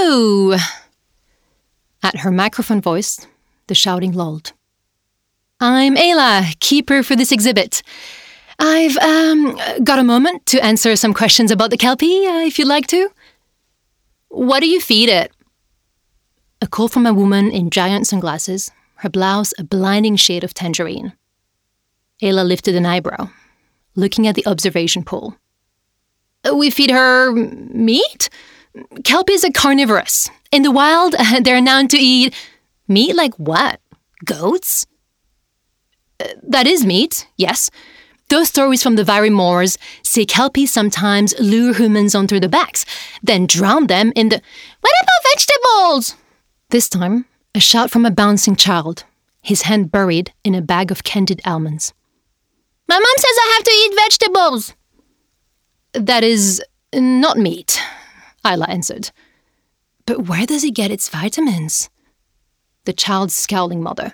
Hello! At her microphone voice, the shouting lulled. I'm Ayla, keeper for this exhibit. I've got a moment to answer some questions about the Kelpie, if you'd like to. What do you feed it? A call from a woman in giant sunglasses, her blouse a blinding shade of tangerine. Ayla lifted an eyebrow, looking at the observation pool. We feed her meat? Kelpies are carnivorous. In the wild, they're known to eat meat like what? Goats? That is meat, yes. Those stories from the Vary Moors say Kelpies sometimes lure humans onto their backs, then drown them in the... What about vegetables? This time, a shout from a bouncing child, his hand buried in a bag of candied almonds. My mom says I have to eat vegetables. That is not meat, Ayla answered. But where does it get its vitamins? The child's scowling mother.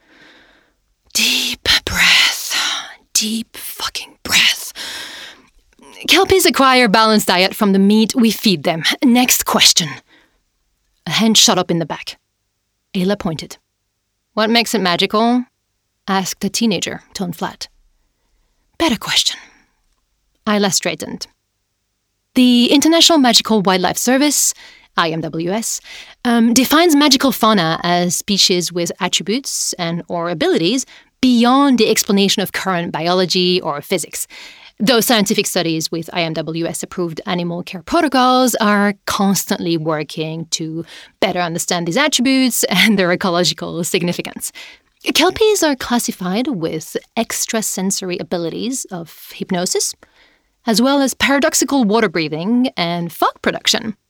Deep breath. Deep fucking breath. Kelpies acquire a balanced diet from the meat we feed them. Next question. A hand shot up in the back. Ayla pointed. What makes it magical? Asked a teenager, tone flat. Better question. Ayla straightened. The International Magical Wildlife Service, IMWS, defines magical fauna as species with attributes and/or abilities beyond the explanation of current biology or physics. Though scientific studies with IMWS-approved animal care protocols are constantly working to better understand these attributes and their ecological significance. Kelpies are classified with extrasensory abilities of hypnosis, as well as paradoxical water breathing and fog production.